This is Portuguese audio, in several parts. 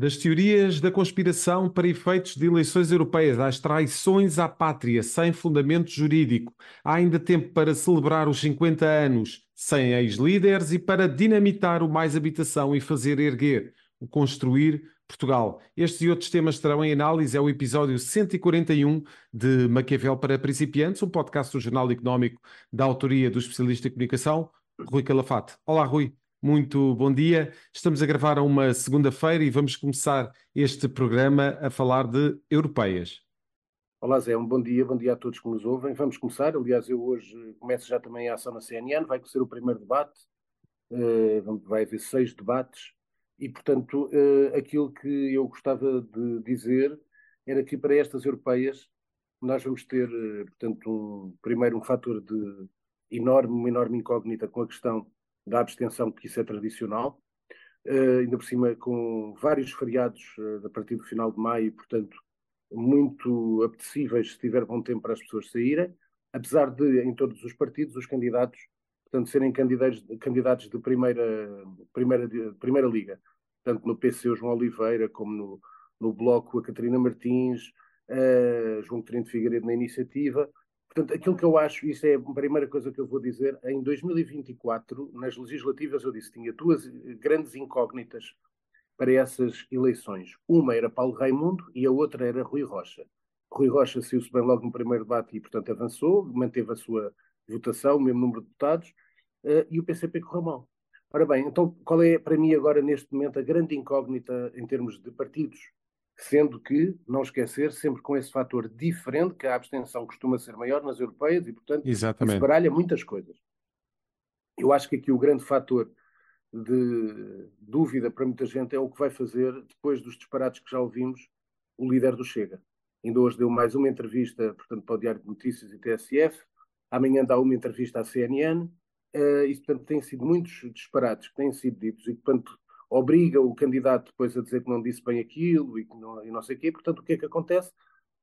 Das teorias da conspiração para efeitos de eleições europeias, às traições à pátria sem fundamento jurídico, há ainda tempo para celebrar os 50 anos sem ex-líderes e para dinamitar o Mais Habitação e fazer erguer o Construir Portugal. Estes e outros temas estarão em análise. É o episódio 141 de Maquiavel para Principiantes, um podcast do Jornal Económico da autoria do especialista em comunicação, Rui Calafate. Olá, Rui. Muito bom dia. Estamos a gravar a uma segunda-feira e vamos começar este programa a falar de europeias. Olá Zé, bom dia a todos que nos ouvem. Vamos começar, aliás, eu hoje começo já também a ação na CNN, vai ser o primeiro debate, vai haver 6 debates e, portanto, aquilo que eu gostava de dizer era que para estas europeias nós vamos ter, portanto, primeiro um fator de uma enorme incógnita com a questão da abstenção, que isso é tradicional, ainda por cima com vários feriados a partir do final de maio, e, portanto, muito apetecíveis se tiver bom tempo para as pessoas saírem, apesar de, em todos os partidos, os candidatos, portanto, serem candidatos de primeira liga. Tanto no PC o João Oliveira, como no Bloco a Catarina Martins, João Coutinho de Figueiredo na Iniciativa. Portanto, aquilo que eu acho, isso é a primeira coisa que eu vou dizer, em 2024, nas legislativas, eu disse, tinha duas grandes incógnitas para essas eleições. Uma era Paulo Raimundo e a outra era Rui Rocha. Rui Rocha saiu-se bem logo no primeiro debate e, portanto, avançou, manteve a sua votação, o mesmo número de deputados, e o PCP correu mal. Ora bem, então qual é para mim agora, neste momento, a grande incógnita em termos de partidos? Sendo que, não esquecer, sempre com esse fator diferente, que a abstenção costuma ser maior nas europeias e, portanto, isso Exatamente. baralha muitas coisas. Eu acho que aqui o grande fator de dúvida para muita gente é o que vai fazer, depois dos disparates que já ouvimos, o líder do Chega. Ainda hoje deu mais uma entrevista, portanto, para o Diário de Notícias e TSF, amanhã dá uma entrevista à CNN, e, portanto, têm sido muitos disparates que têm sido ditos e, portanto, obriga o candidato depois a dizer que não disse bem aquilo e não sei o quê. Portanto, o que é que acontece?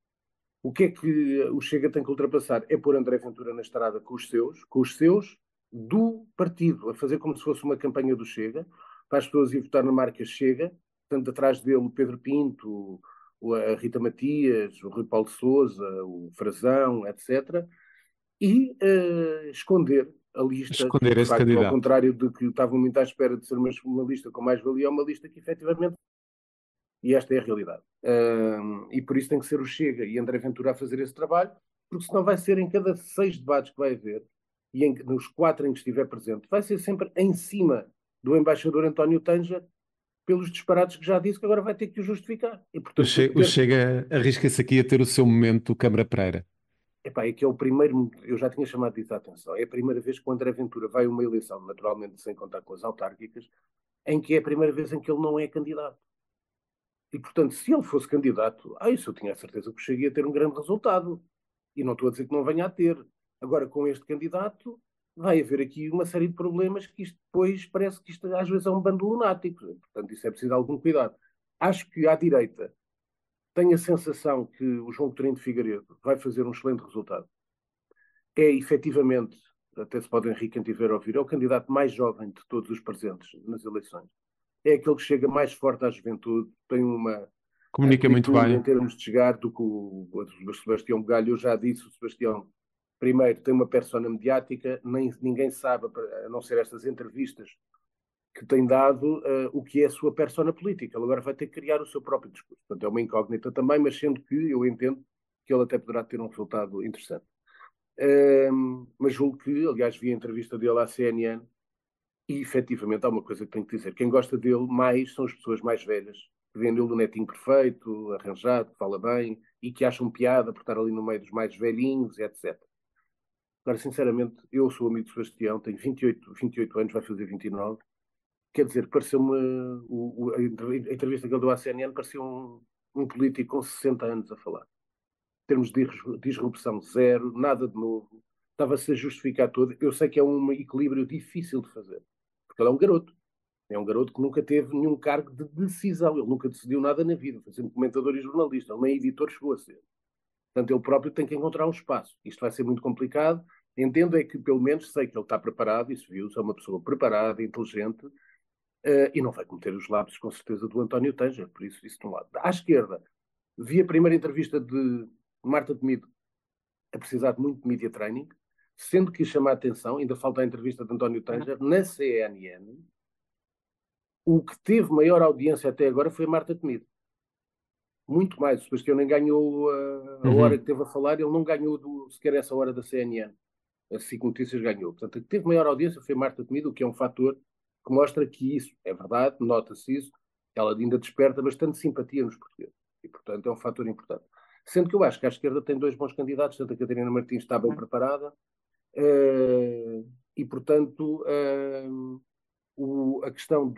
O que é que o Chega tem que ultrapassar? É pôr André Ventura na estrada com os seus do partido, a fazer como se fosse uma campanha do Chega, para as pessoas ir votar na marca Chega, portanto, atrás dele o Pedro Pinto, a Rita Matias, o Rui Paulo Sousa, o Frazão, etc., e esconder a lista, que Esconder de esse facto, ao candidato. contrário de que estavam muito à espera de ser uma lista com mais-valia, é uma lista que efetivamente, e esta é a realidade. E por isso tem que ser o Chega e André Ventura a fazer esse trabalho, porque senão vai ser em cada 6 debates que vai haver, e nos 4 em que estiver presente, vai ser sempre em cima do embaixador António Tanja, pelos disparates que já disse, que agora vai ter que o justificar. E, portanto, O Chega arrisca-se aqui a ter o seu momento Câmara Pereira. epá, é que é o primeiro, eu já tinha chamado disso a atenção, é a primeira vez que o André Ventura vai a uma eleição, naturalmente sem contar com as autárquicas, em que é a primeira vez em que ele não é candidato. E, portanto, se ele fosse candidato, isso eu tinha a certeza que cheguei a ter um grande resultado. E não estou a dizer que não venha a ter. Agora, com este candidato, vai haver aqui uma série de problemas que isto depois parece que isto às vezes é um bando lunático. Portanto, isso é preciso algum cuidado. Acho que à direita tenho a sensação que o João Coutinho de Figueiredo vai fazer um excelente resultado. É efetivamente, até se pode Henrique quem tiver a ouvir, é o candidato mais jovem de todos os presentes nas eleições. É aquele que chega mais forte à juventude, tem uma Comunica muito amplitude em bem. termos de chegar do que o Sebastião Bugalho. Eu já disse, o Sebastião, primeiro, tem uma persona mediática, ninguém sabe, a não ser estas entrevistas que tem dado, o que é a sua persona política. Ele agora vai ter que criar o seu próprio discurso. Portanto, é uma incógnita também, mas sendo que eu entendo que ele até poderá ter um resultado interessante. Mas julgo que, aliás, vi a entrevista dele à CNN e efetivamente há uma coisa que tenho que dizer. Quem gosta dele mais são as pessoas mais velhas, que veem nele o netinho perfeito, arranjado, que fala bem e que acham piada por estar ali no meio dos mais velhinhos, etc. Agora, sinceramente, eu sou amigo de Sebastião, tenho 28 anos, vai fazer 29. Quer dizer, pareceu-me, a entrevista que ele deu à CNN parecia um político com 60 anos a falar. Em termos de disrupção zero, nada de novo. Estava-se a justificar tudo. Eu sei que é um equilíbrio difícil de fazer, porque ele é um garoto. É um garoto que nunca teve nenhum cargo de decisão. Ele nunca decidiu nada na vida. Foi sempre comentador e jornalista. Ele nem editor chegou a ser. Portanto, ele próprio tem que encontrar um espaço. Isto vai ser muito complicado. Entendo é que, pelo menos, sei que ele está preparado. Isso viu-se. É uma pessoa preparada, inteligente. e não vai cometer os lapsos, com certeza, do António Tanger, por isso de um lado. À esquerda, vi a primeira entrevista de Marta Temido a precisar de muito media training, sendo que chama a atenção, ainda falta a entrevista de António Tanger, na CNN, o que teve maior audiência até agora foi a Marta Temido. Muito mais. O Sebastião nem ganhou a hora que teve a falar, ele não ganhou sequer essa hora da CNN. A SIC Notícias ganhou. Portanto, a que teve maior audiência foi Marta Temido, o que é um fator que mostra que isso é verdade, nota-se isso, ela ainda desperta bastante simpatia nos portugueses. E, portanto, é um fator importante. Sendo que eu acho que a esquerda tem dois bons candidatos, tanto a Catarina Martins está bem preparada, e, portanto, a questão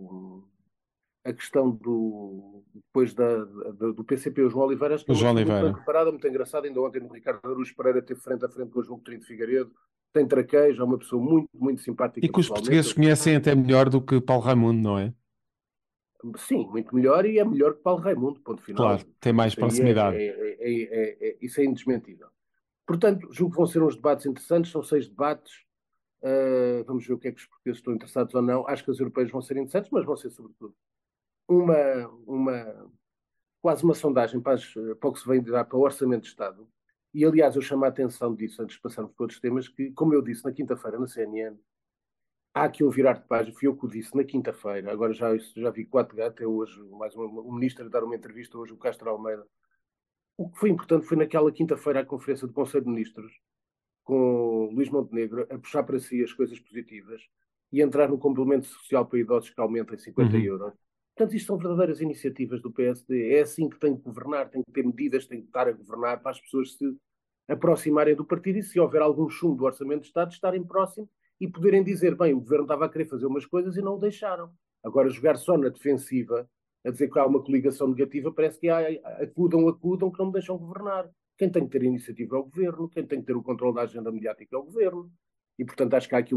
depois do PCP, o João Oliveira, acho que O é uma João pessoa muito bem Oliveira. preparada, muito engraçada. Ainda ontem no Ricardo Araújo Pereira teve frente a frente com o João Coutinho de Figueiredo, tem traquejo, é uma pessoa muito, muito E simpática que os pessoalmente. portugueses conhecem até melhor do que Paulo Raimundo, não é? Sim, muito melhor, e é melhor que Paulo Raimundo, ponto final. Claro, tem mais Isso aí proximidade. isso é indesmentível. Portanto, julgo que vão ser uns debates interessantes, são 6 debates. Vamos ver o que é que os portugueses estão interessados ou não. Acho que os europeus vão ser interessantes, mas vão ser, sobretudo, uma, uma, quase uma sondagem para o que se vem dar para o Orçamento de Estado. E, aliás, eu chamo a atenção disso, antes de passarmos para outros temas, que, como eu disse na quinta-feira na CNN, há aqui um virar de página. Fui eu que o disse na quinta-feira. Agora já vi 4 gatos. É hoje mais um ministro a dar uma entrevista, hoje o Castro Almeida. O que foi importante foi naquela quinta-feira a conferência do Conselho de Ministros, com Luís Montenegro, a puxar para si as coisas positivas e entrar no complemento social para idosos que aumenta em 50 Uhum. euros. Portanto, isto são verdadeiras iniciativas do PSD. É assim que tem que governar, tem que ter medidas, tem que estar a governar para as pessoas se aproximarem do partido e, se houver algum chumbo do Orçamento de Estado, estarem próximo e poderem dizer, bem, o governo estava a querer fazer umas coisas e não o deixaram. Agora, jogar só na defensiva, a dizer que há uma coligação negativa, parece que acudam, que não me deixam governar. Quem tem que ter a iniciativa é o governo, quem tem que ter o controle da agenda mediática é o governo. E, portanto, acho que há aqui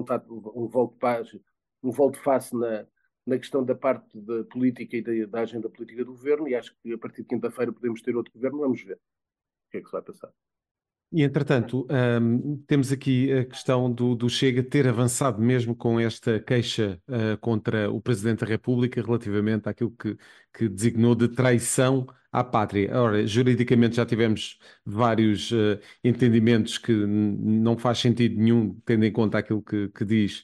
um volte-face na questão da parte da política e da agenda política do governo, e acho que a partir de quinta-feira podemos ter outro governo, vamos ver o que é que se vai passar. E, entretanto, temos aqui a questão do Chega ter avançado mesmo com esta queixa, contra o Presidente da República relativamente àquilo que designou de traição à pátria. Ora, juridicamente já tivemos vários, entendimentos que não faz sentido nenhum, tendo em conta aquilo que diz,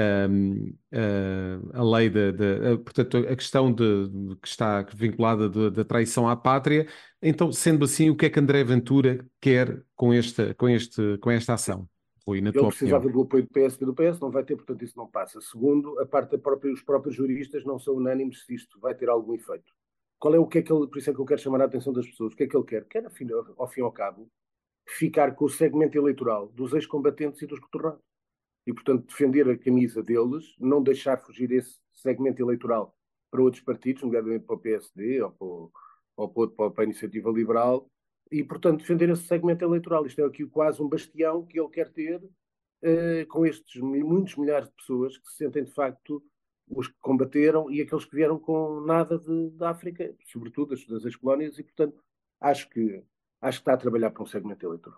a lei portanto, a questão que está vinculada da traição à pátria. Então, sendo assim, o que é que André Ventura quer com esta ação, Rui, na Ele tua opinião? precisava do apoio do PS e do PS, não vai ter, portanto isso não passa. Segundo, a parte os próprios juristas não são unânimes se isto vai ter algum efeito. Qual é o que é que ele, por isso é que eu quero chamar a atenção das pessoas, o que é que ele quer? Quer, ao fim e ao cabo, ficar com o segmento eleitoral dos ex-combatentes e dos retornados. E, portanto, defender a camisa deles, não deixar fugir esse segmento eleitoral para outros partidos, nomeadamente para o PSD ou para a Iniciativa Liberal, e, portanto, defender esse segmento eleitoral. Isto é aqui quase um bastião que ele quer ter, com estes muitos milhares de pessoas que se sentem, de facto, os que combateram e aqueles que vieram com nada da África, sobretudo das ex-colónias, e, portanto, acho que, acho que está a trabalhar para um segmento eleitoral.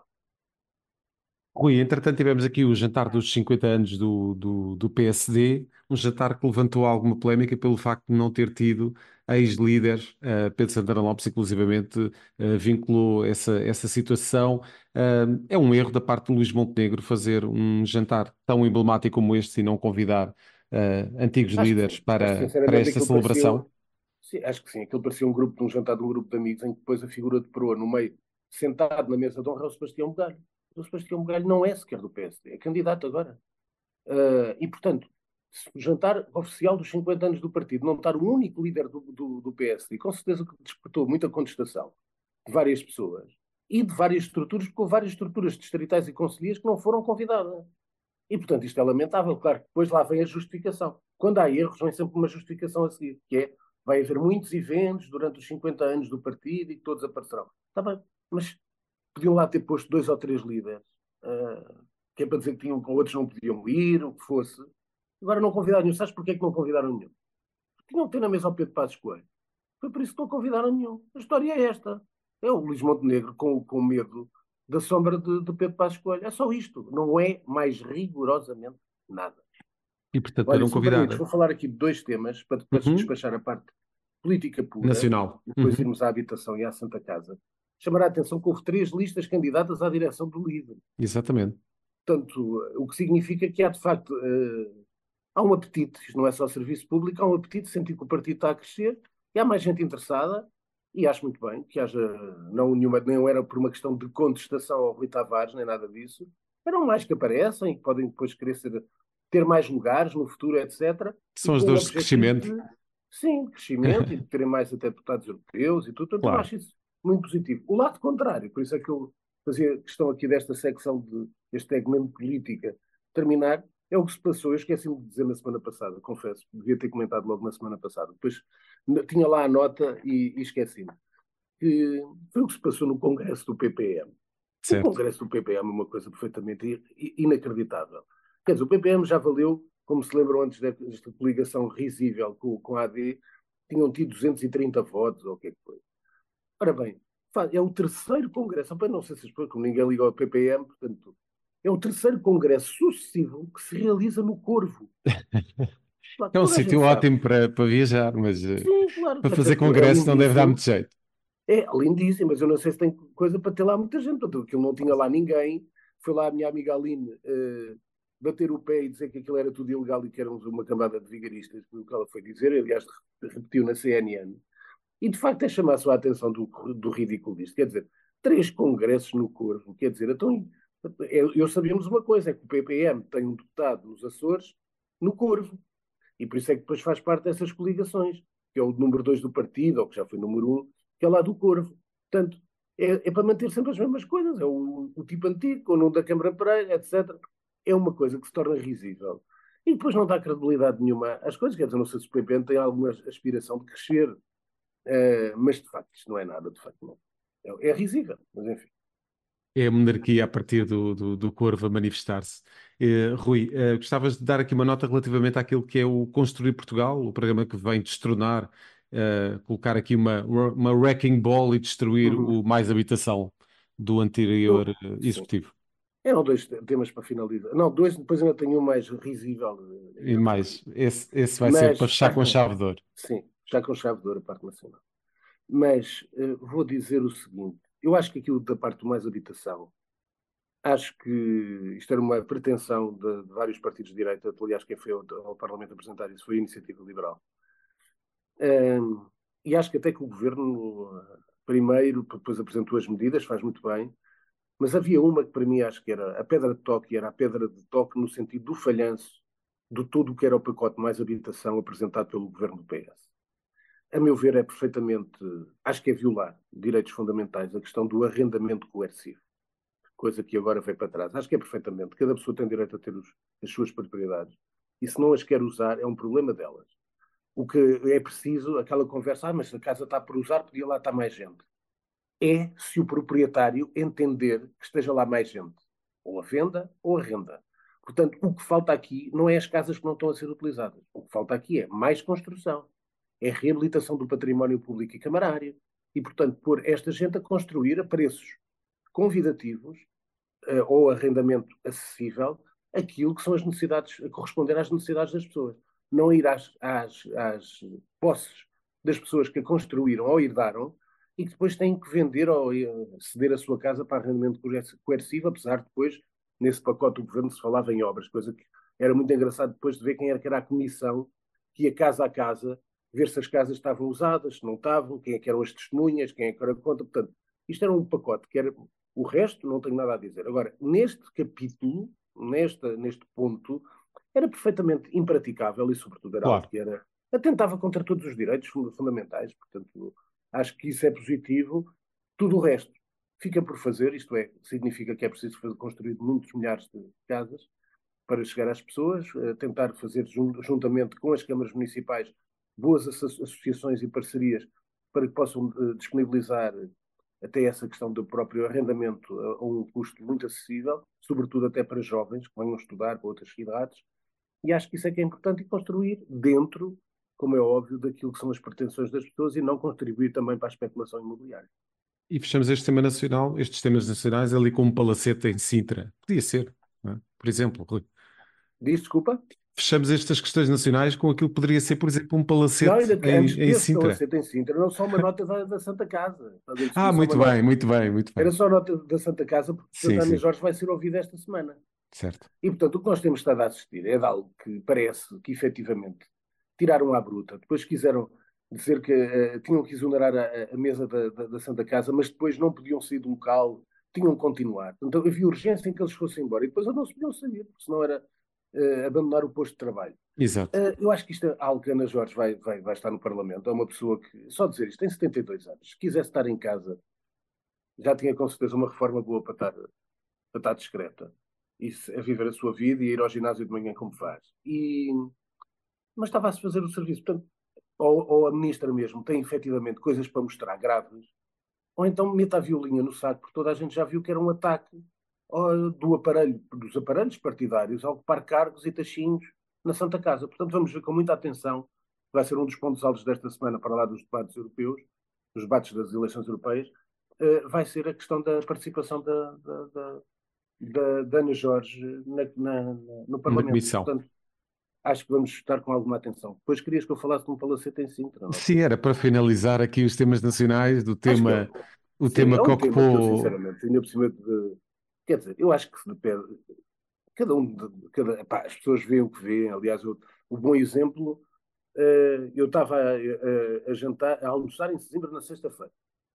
Rui, entretanto, tivemos aqui o jantar dos 50 anos do PSD, um jantar que levantou alguma polémica pelo facto de não ter tido ex-líderes. Pedro Santana Lopes, inclusivamente, vinculou essa situação. É um erro da parte de Luís Montenegro fazer um jantar tão emblemático como este e não convidar, antigos Acho que líderes sim. Acho que, para sinceramente, esta aquilo parecia. celebração. Sim, acho que sim. Aquilo parecia um jantar de um grupo de amigos em que depois a figura de proa no meio, sentado na mesa de honra, é o Sebastião Bugalho. O Sebastião Bugalho não é sequer do PSD, é candidato agora. E, portanto, se o jantar oficial dos 50 anos do partido não estar o único líder do PSD, com certeza que despertou muita contestação de várias pessoas e de várias estruturas, porque houve várias estruturas distritais e concelhias que não foram convidadas. E, portanto, isto é lamentável. Claro que depois lá vem a justificação. Quando há erros, vem sempre uma justificação a seguir, que é, vai haver muitos eventos durante os 50 anos do partido e que todos aparecerão. Está bem, mas podiam lá ter posto 2 ou 3 líderes, que é para dizer que tinham, outros não podiam ir, o que fosse. Agora não convidaram nenhum. Sabes porquê é que não convidaram nenhum? Porque tinham que ter na mesa ao Pedro Passos Coelho. Foi por isso que não convidaram nenhum. A história é esta. É o Luís Montenegro com medo da sombra de Pedro Passos Coelho. É só isto. Não é mais rigorosamente nada. E, portanto, Olha, eram se me permites, convidar vou falar aqui de dois temas para depois uhum, despachar a parte política pura nacional. e depois Uhum, irmos à habitação e à Santa Casa. Chamará a atenção que houve 3 listas candidatas à direção do LIVRE. exatamente. Portanto, o que significa que há, de facto, há um apetite, isto não é só serviço público, há um apetite de sentir que o partido está a crescer e há mais gente interessada, e acho muito bem que haja, não, nenhuma, nem era por uma questão de contestação ao Rui Tavares, nem nada disso, eram mais que aparecem, que podem depois querer ter mais lugares no futuro, etc., e São as com o dores de objetivo crescimento. de, sim, crescimento e de terem mais até deputados europeus e tudo, portanto eu Claro. acho isso muito positivo. O lado contrário, por isso é que eu fazia questão aqui desta secção, deste segmento política, terminar, é o que se passou. Eu esqueci-me de dizer na semana passada, confesso, devia ter comentado logo na semana passada. Depois tinha lá a nota e esqueci-me. Que foi o que se passou no Congresso do PPM. O Certo. Congresso do PPM é uma coisa perfeitamente inacreditável. Quer dizer, o PPM já valeu, como se lembram antes desta coligação risível com a AD, tinham tido 230 votos, ou o que é que foi. Ora bem, é o terceiro Congresso, não sei se as pessoas, como ninguém liga ao PPM, portanto, é o terceiro Congresso sucessivo que se realiza no Corvo. Claro, É um toda a gente sítio sabe. ótimo para viajar, mas Sim, claro, para fazer até porque é congresso não deve dar muito lindíssimo. jeito. É lindíssimo, mas eu não sei se tem coisa para ter lá muita gente. Portanto, aquilo não tinha lá ninguém. Foi lá a minha amiga Aline bater o pé e dizer que aquilo era tudo ilegal e que éramos uma camada de vigaristas, foi o que ela foi dizer, aliás, repetiu na CNN. E de facto é chamar a sua atenção do ridículo disto. Quer dizer, 3 congressos no Corvo, quer dizer, então, eu sabíamos uma coisa, é que o PPM tem um deputado nos Açores, no Corvo, e por isso é que depois faz parte dessas coligações, que é o número 2 do partido, ou que já foi número 1, que é lá do Corvo. Portanto, é para manter sempre as mesmas coisas, é o tipo antigo, o nome da Câmara Pereira, etc. É uma coisa que se torna risível. E depois não dá credibilidade nenhuma às coisas, quer dizer, não sei se o PPM tem alguma aspiração de crescer, mas de facto isto não é nada, de facto não. É risível, mas enfim. É a monarquia a partir do Corvo a manifestar-se. Rui, gostavas de dar aqui uma nota relativamente àquilo que é o Construir Portugal, o programa que vem destronar, colocar aqui uma wrecking ball e destruir Uhum. o Mais Habitação do anterior Sim. executivo. Eram 2 temas para finalizar. Não, dois, depois ainda tenho um mais risível E a referir. mais, esse vai ser para Mas, fechar com chave de ouro. sim, já com chave de ouro a parte nacional. Mas vou dizer o seguinte: eu acho que aquilo da parte do mais habitação, acho que isto era uma pretensão de vários partidos de direita, aliás, quem foi ao Parlamento apresentar isso foi a Iniciativa Liberal. E acho que até que o governo, primeiro, depois apresentou as medidas, faz muito bem, mas havia uma que para mim acho que era a pedra de toque, e era a pedra de toque no sentido do falhanço de tudo o que era o pacote mais habitação apresentado pelo governo do PS. A meu ver, é perfeitamente, acho que é violar direitos fundamentais, a questão do arrendamento coercivo, coisa que agora veio para trás. Acho que é perfeitamente, cada pessoa tem direito a ter as suas propriedades, e se não as quer usar, é um problema delas. O que é preciso, aquela conversa, mas se a casa está por usar, podia lá estar mais gente. É se o proprietário entender que esteja lá mais gente, ou a venda ou a renda. Portanto, o que falta aqui não é as casas que não estão a ser utilizadas. O que falta aqui é mais construção, é reabilitação do património público e camarário e, portanto, pôr esta gente a construir a preços convidativos ou arrendamento acessível aquilo que são as necessidades, a corresponder às necessidades das pessoas. Não ir às posses das pessoas que a construíram ou herdaram e que depois têm que vender ou ceder a sua casa para arrendamento coercivo, apesar de depois, nesse pacote do governo, se falava em obras, coisa que era muito engraçado depois de ver quem era que era a comissão que ia casa a casa ver se as casas estavam usadas, se não estavam, quem é que eram as testemunhas, quem é que era a conta. Portanto, isto era um pacote que era o resto, não tenho nada a dizer. Agora, neste capítulo, neste ponto, era perfeitamente impraticável e, sobretudo, era algo Claro. que era atentava contra todos os direitos fundamentais. Portanto, acho que isso é positivo. Tudo o resto fica por fazer, isto é, significa que é preciso construir muitos milhares de casas para chegar às pessoas, tentar fazer juntamente com as câmaras municipais boas associações e parcerias para que possam disponibilizar até essa questão do próprio arrendamento a um custo muito acessível, sobretudo até para jovens que venham estudar para outras cidades, e acho que isso é que é importante e construir dentro, como é óbvio, daquilo que são as pretensões das pessoas e não contribuir também para a especulação imobiliária. E fechamos este tema nacional, estes temas nacionais, ali com um palacete em Sintra. Podia ser, não é? Por exemplo, Rui. Diz, desculpa? fechamos estas questões nacionais com aquilo que poderia ser, por exemplo, um Não, palacete ainda antes em desse Sintra. palacete em Sintra, não só uma nota da Santa Casa. Estás a Ah, perceber? Só uma muito bem, nota. muito bem, muito Era bem. só nota da Santa Casa, porque Sim, a Ana sim, Jorge vai ser ouvida esta semana. certo. E, portanto, o que nós temos estado a assistir é de algo que parece que, efetivamente, tiraram à bruta. Depois quiseram dizer que tinham que exonerar a mesa da Santa Casa, mas depois não podiam sair do local, tinham que continuar. Então havia urgência em que eles fossem embora. E depois eles não se podiam sair, porque senão era abandonar o posto de trabalho. Exato. Eu acho que isto é algo que a Ana Jorge vai estar no Parlamento. É uma pessoa que, só dizer isto, tem 72 anos. Se quisesse estar em casa, já tinha com certeza uma reforma boa para estar discreta. Isso, a viver a sua vida e ir ao ginásio de manhã como faz. Mas estava a se fazer o serviço. Portanto, ou a ministra mesmo tem efetivamente coisas para mostrar graves, ou então meta a violinha no saco, porque toda a gente já viu que era um ataque dos aparelhos partidários a ocupar cargos e tachinhos na Santa Casa. Portanto, vamos ver com muita atenção. Vai ser um dos pontos altos desta semana para lá dos debates europeus, dos debates das eleições europeias. Vai ser a questão da participação da Ana Jorge no Na Parlamento. comissão. Portanto, acho que vamos estar com alguma atenção. Depois querias que eu falasse de um palacete em Sintra, não Sim, sei. era para finalizar aqui os temas nacionais, Acho que o sim, tema é que um tema que eu, ocupou. sinceramente, ainda por cima quer dizer, eu acho que se depende, cada um, epá, as pessoas veem o que veem. Aliás, o bom exemplo, eu estava a jantar, a almoçar em Sesimbra na sexta-feira,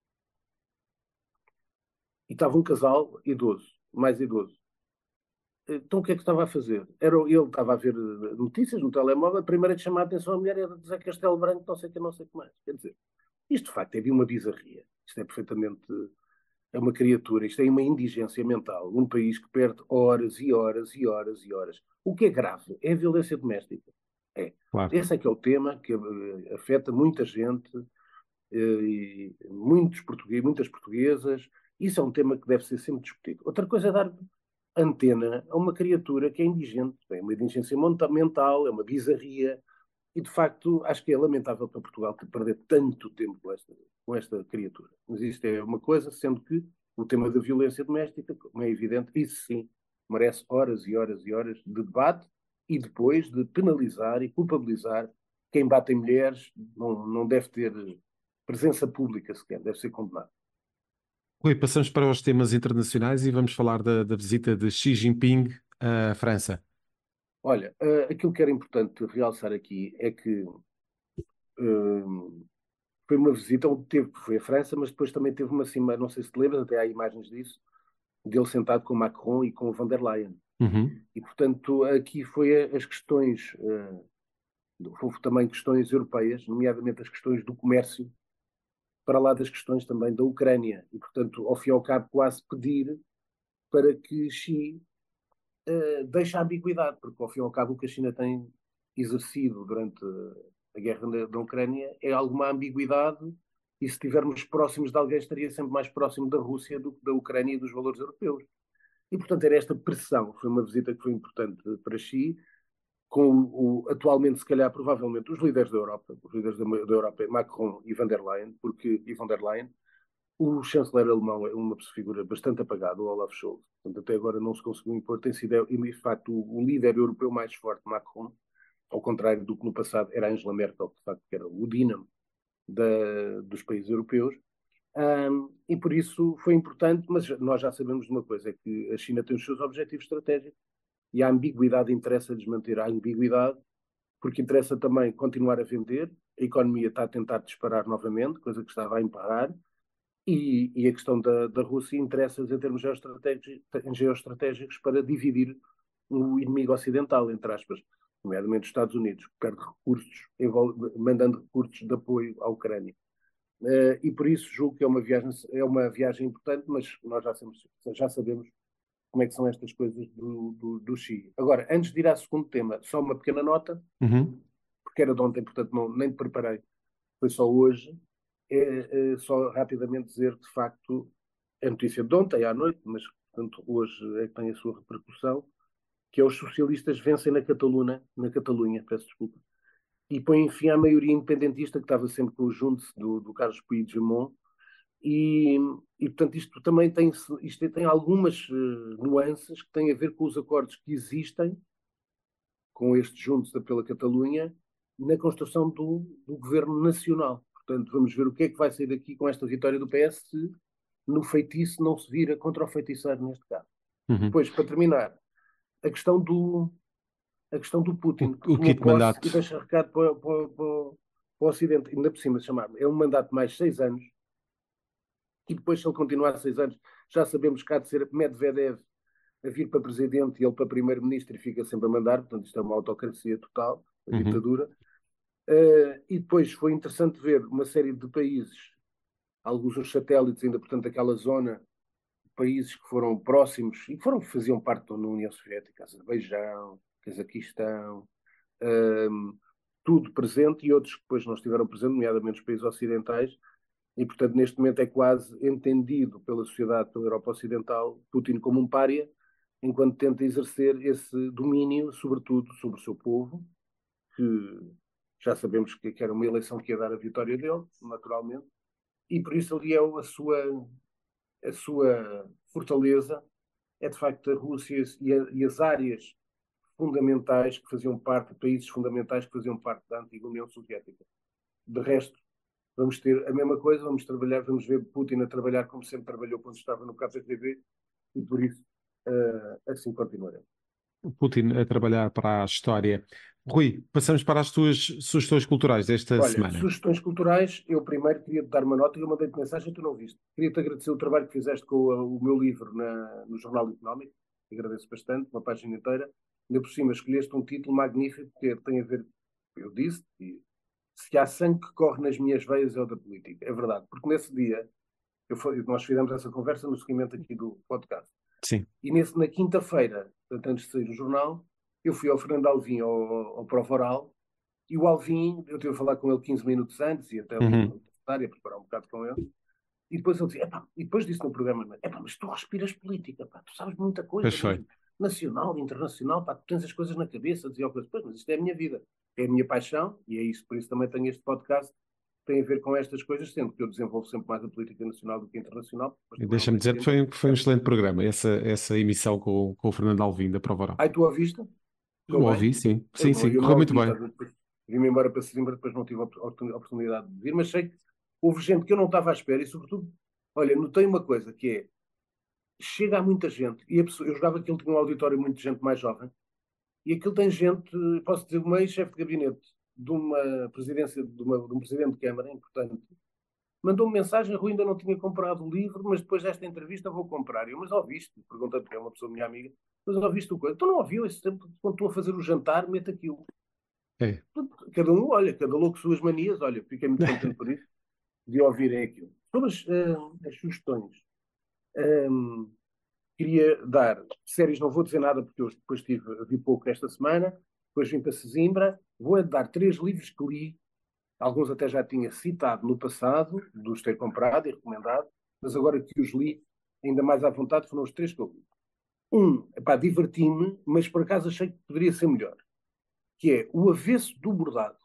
e estava um casal idoso, mais idoso. Então o que é que estava a fazer? Ele estava a ver notícias no telemóvel, a primeira que chamou a atenção a mulher era dizer Castelo Branco, não sei o que, não sei o que mais. Quer dizer, isto de facto é de uma bizarria. Isto é perfeitamente. É uma criatura, isto é uma indigência mental. Um país que perde horas e horas e horas e horas. O que é grave é a violência doméstica. É. Claro. Esse é que é o tema que afeta muita gente, e muitos portugueses, muitas portuguesas. Isso é um tema que deve ser sempre discutido. Outra coisa é dar antena a uma criatura que é indigente. É uma indigência mental, é uma bizarria. E, de facto, acho que é lamentável para Portugal ter perder tanto tempo com esta criatura. Mas isto é uma coisa, sendo que o tema da violência doméstica, como é evidente, isso sim merece horas e horas e horas de debate e depois de penalizar e culpabilizar quem bate em mulheres. Não deve ter presença pública sequer, deve ser condenado. Rui, passamos para os temas internacionais e vamos falar da visita de Xi Jinping à França. Olha, aquilo que era importante realçar aqui é que foi uma visita onde foi a França, mas depois também teve uma cima, não sei se te lembras, até há imagens disso, dele sentado com Macron e com von der Leyen. Uhum. E, portanto, aqui foi as questões, houve também questões europeias, nomeadamente as questões do comércio, para lá das questões também da Ucrânia. E, portanto, ao fim e ao cabo, quase pedir para que Xi deixe a ambiguidade, porque ao fim e ao cabo o que a China tem exercido durante a guerra da Ucrânia é alguma ambiguidade, e se estivermos próximos de alguém, estaria sempre mais próximo da Rússia do que da Ucrânia e dos valores europeus. E, portanto, era esta pressão. Foi uma visita que foi importante para Xi, com atualmente, se calhar, provavelmente, os líderes da Europa, os líderes da Europa, Macron e von der Leyen, o chanceler alemão é uma figura bastante apagada, o Olaf Scholz. Portanto, até agora não se conseguiu impor. Tem sido, de facto, o líder europeu mais forte, Macron, ao contrário do que no passado era Angela Merkel, que de facto era o dínamo dos países europeus. E por isso foi importante, mas nós já sabemos de uma coisa, é que a China tem os seus objetivos estratégicos e a ambiguidade interessa-lhes manter a ambiguidade, porque interessa também continuar a vender. A economia está a tentar disparar novamente, coisa que estava a emparrar, e a questão da Rússia interessa-lhes em termos geoestratégicos para dividir o inimigo ocidental, entre aspas, nomeadamente os Estados Unidos, que perde recursos, mandando recursos de apoio à Ucrânia. E por isso julgo que é uma viagem importante, mas nós já sabemos como é que são estas coisas do Xi. Agora, antes de ir ao segundo tema, só uma pequena nota, Uhum. porque era de ontem, portanto nem me preparei, foi só hoje. Só rapidamente dizer que, de facto, é notícia de ontem à noite, mas, portanto, hoje é que tem a sua repercussão, que é os socialistas vencem na Catalunha, peço desculpa, e põem fim à maioria independentista que estava sempre com o junte do Carlos Puigdemont, e, portanto, isto também tem algumas nuances que têm a ver com os acordos que existem com este Juntos pela Catalunha na construção do governo nacional. Portanto, vamos ver o que é que vai sair daqui com esta vitória do PS se no feitiço não se vira contra o feiticeiro neste caso. Uhum. Depois, para terminar, a questão do Putin, que O tomou quinto posse mandato. e deixa recado para o Ocidente, ainda por cima de chamar, é um mandato mais 6 anos, e depois, se ele continuar 6 anos, já sabemos que há de ser Medvedev a vir para presidente e ele para primeiro-ministro e fica sempre a mandar, portanto isto é uma autocracia total, uma Uhum. ditadura. E depois foi interessante ver uma série de países, alguns os satélites ainda, portanto, daquela zona, países que foram próximos e que faziam parte da União Soviética, Azerbaijão, Cazaquistão, tudo presente, e outros que depois não estiveram presentes, nomeadamente os países ocidentais, e portanto neste momento é quase entendido pela sociedade, pela Europa Ocidental, Putin como um pária, enquanto tenta exercer esse domínio, sobretudo sobre o seu povo, que já sabemos que era uma eleição que ia dar a vitória dele, naturalmente, e por isso ali é a sua fortaleza, é de facto a Rússia e as áreas fundamentais que faziam parte, países fundamentais que faziam parte da antiga União Soviética. De resto, vamos ter a mesma coisa, vamos ver Putin a trabalhar como sempre trabalhou quando estava no KGB, e por isso assim continuaremos. O Putin a trabalhar para a história. Rui, passamos para as tuas sugestões culturais desta Olha, semana. sugestões culturais, eu primeiro queria te dar uma nota e eu mandei-te mensagem e tu não viste. Queria-te agradecer o trabalho que fizeste com o meu livro no Jornal Económico, agradeço bastante, uma página inteira. Ainda por cima escolheste um título magnífico que tem a ver, eu disse, e se há sangue que corre nas minhas veias é o da política. É verdade, porque nesse dia, nós fizemos essa conversa no seguimento aqui do podcast. Sim. E na quinta-feira, portanto, antes de sair o jornal, eu fui ao Fernando Alvim, ao Prova Oral, e o Alvim, eu tive a falar com ele 15 minutos antes, e até ali Uhum. no secretário, a preparar um bocado com ele, e depois ele dizia, epá, e depois disse no programa, epá, mas tu respiras política, pá, tu sabes muita Pois coisa foi. mesmo, nacional, internacional, pá, tu tens as coisas na cabeça, dizia coisas, pois, mas isto é a minha vida, é a minha paixão, e é isso, por isso também tenho este podcast, tem a ver com estas coisas, sendo que eu desenvolvo sempre mais a política nacional do que a internacional, depois E também ao deixa-me mesmo dizer tempo. que foi um excelente programa, essa emissão com o Fernando Alvim da Prova Oral. Ai, tu ouviste? Eu Ficou bem? ouvi, sim. Sim, sim, Eu não correu muito ouvi, bem. tá? Depois vim-me embora para Sesimbra, depois não tive a oportunidade de vir, mas sei que houve gente que eu não estava à espera e, sobretudo, olha, notei uma coisa que é, chega a muita gente, e eu jogava que ele tinha um auditório muito de gente mais jovem, e aquilo tem gente, posso dizer, uma ex-chefe de gabinete de uma presidência, de um presidente de Câmara, importante, mandou-me mensagem, Rui, ainda não tinha comprado o livro, mas depois desta entrevista vou comprar. Eu, mas ouviste? Perguntei porque é uma pessoa minha amiga, mas ouviste o coisa? Tu não ouviu esse tempo, quando estou a fazer o jantar, mete aquilo. É. Cada um, olha, cada louco suas manias, olha, fiquei muito contente por isso, de ouvirem aquilo. Sobre as sugestões, hum, queria dar séries, não vou dizer nada porque eu depois vi pouco esta semana, depois vim para Sesimbra, vou dar 3 livros que li, alguns até já tinha citado no passado, dos ter comprado e recomendado, mas agora que os li, ainda mais à vontade, foram os 3 que eu li. Epá, diverti-me, mas por acaso achei que poderia ser melhor, que é O Avesso do Bordado,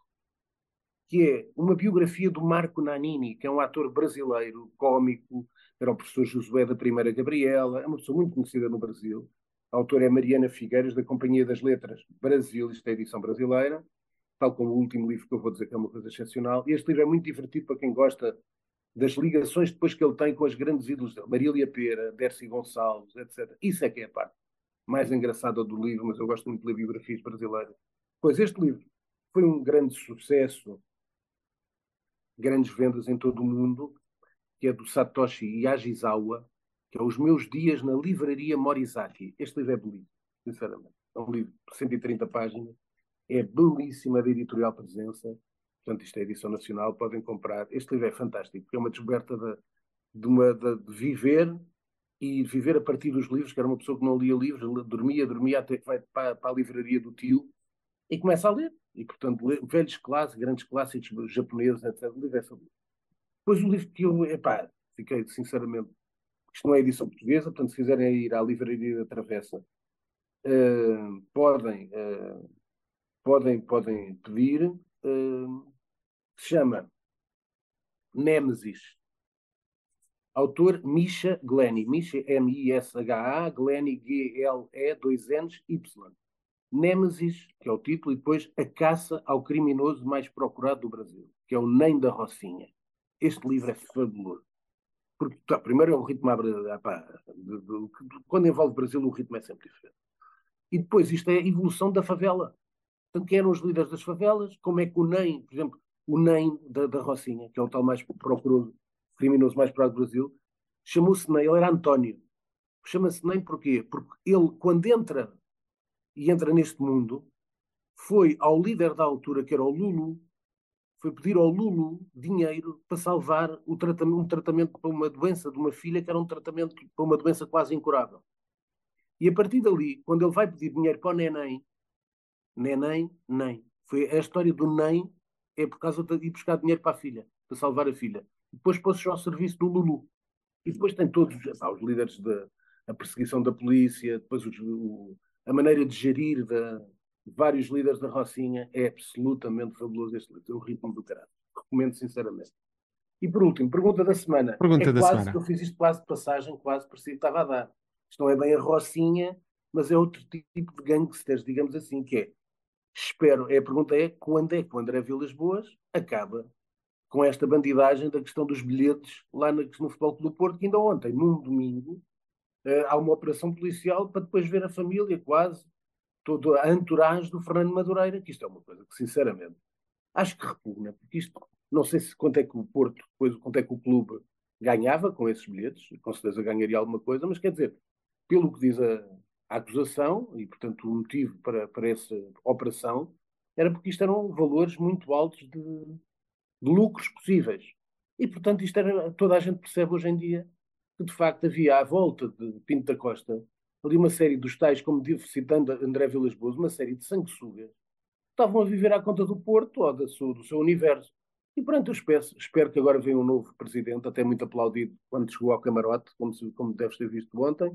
que é uma biografia do Marco Nanini, que é um ator brasileiro, cómico, era o professor Josué da Primeira Gabriela, é uma pessoa muito conhecida no Brasil. A autora é Mariana Figueiras, da Companhia das Letras Brasil, isto é a edição brasileira, tal como o último livro que eu vou dizer que é uma coisa excepcional. E este livro é muito divertido para quem gosta das ligações depois que ele tem com as grandes ídolos dele, Marília Pera, Dercy Gonçalves, etc. Isso é que é a parte mais engraçada do livro, mas eu gosto muito de ler biografias brasileiras. Pois este livro foi um grande sucesso, grandes vendas em todo o mundo, que é do Satoshi Yajizawa, que é Os Meus Dias na Livraria Morizaki. Este livro é belíssimo, sinceramente. É um livro de 130 páginas, é belíssimo, é da editorial Presença, portanto isto é edição nacional, podem comprar. Este livro é fantástico, porque é uma descoberta de viver e viver a partir dos livros, que era uma pessoa que não lia livros, dormia até que vai para a livraria do tio e começa a ler. E, portanto, velhos clássicos, grandes clássicos japoneses, etc. O livro é fabuloso. Depois o livro que eu, epá, fiquei sinceramente, isto não é edição portuguesa, portanto, se quiserem ir à livraria da Travessa, podem, podem pedir, se chama Némesis. Autor Misha Glenny. Misha, M-I-S-H-A, Glenny, G-L-E, 2 N's, Y. Némesis, que é o título, e depois A Caça ao Criminoso Mais Procurado do Brasil, que é o Nem da Rocinha. Este livro é fabuloso. Porque, tá, primeiro é o ritmo, quando envolve o Brasil, o ritmo é sempre diferente. E depois isto é a evolução da favela. Portanto, quem eram os líderes das favelas, como é que o NEM, por exemplo, o NEM da Rocinha, que é o tal mais procurado, criminoso mais procurado do Brasil, chamou-se NEM, ele era António. Chama-se NEM porquê? Porque ele, quando entra e entra neste mundo, foi ao líder da altura, que era o Lulu, foi pedir ao Lulu dinheiro para salvar um tratamento para uma doença de uma filha, que era um tratamento para uma doença quase incurável. E a partir dali, quando ele vai pedir dinheiro para o neném, neném, nem. Foi a história do nem, é por causa de ir buscar dinheiro para a filha, para salvar a filha. Depois pôs-se ao serviço do Lulu. E depois tem todos os líderes da perseguição da polícia, depois a maneira de gerir de vários líderes da Rocinha é absolutamente fabuloso este livro, o ritmo do caralho. Recomendo sinceramente. E por último, pergunta da semana. É Pergunta da quase que semana. eu fiz isto quase de passagem, quase parecia que estava a dar. Isto não é bem a Rocinha, mas é outro tipo de gangsters, digamos assim, que é espero, a pergunta é que o André Vilas Boas acaba com esta bandidagem da questão dos bilhetes lá no Futebol Clube do Porto, que ainda ontem, num domingo, há uma operação policial para depois ver a família, quase, toda a entourage do Fernando Madureira, que isto é uma coisa que, sinceramente, acho que repugna, porque isto, não sei se quanto é que o Porto, depois quanto é que o clube ganhava com esses bilhetes, com certeza ganharia alguma coisa, mas quer dizer, pelo que diz a acusação, e portanto o motivo para essa operação, era porque isto eram valores muito altos de lucros possíveis. E portanto isto era, toda a gente percebe hoje em dia que de facto havia à volta de Pinto da Costa ali uma série dos tais, como disse, citando André Vilas Boas, uma série de sanguessugas estavam a viver à conta do Porto ou do seu universo. E pronto, eu espero que agora venha um novo presidente, até muito aplaudido quando chegou ao camarote, como deves ter visto ontem.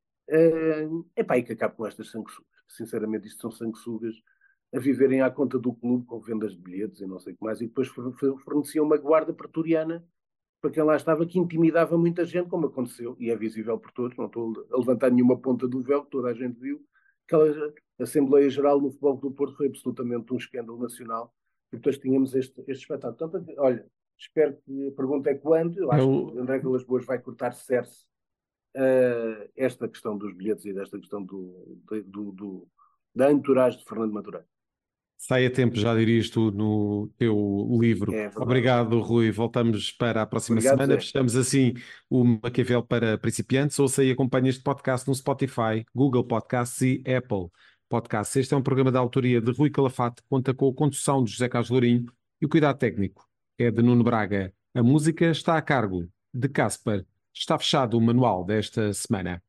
Epá, e que acabe com estas sanguessugas. Sinceramente, isto são sanguessugas a viverem à conta do clube com vendas de bilhetes e não sei o que mais. E depois forneciam uma guarda pretoriana para quem lá estava que intimidava muita gente, como aconteceu, e é visível por todos, não estou a levantar nenhuma ponta do véu, que toda a gente viu, aquela Assembleia Geral no Futebol do Porto foi absolutamente um escândalo nacional, e depois tínhamos este espetáculo. Portanto, olha, espero que a pergunta é quando, eu acho que Eu o André Vilas Boas vai cortar cerce esta questão dos bilhetes e desta questão da entourage de Fernando Madureira. Sai a tempo, já dirias tu no teu livro. É verdade. Obrigado, Rui. Voltamos para a próxima Obrigado, semana. Zé. Fechamos assim o Maquiavel para principiantes. Ouça e acompanhe este podcast no Spotify, Google Podcasts e Apple Podcasts. Este é um programa da autoria de Rui Calafate, conta com a condução de José Carlos Lourinho e o cuidado técnico é de Nuno Braga. A música está a cargo de Casper. Está fechado o manual desta semana.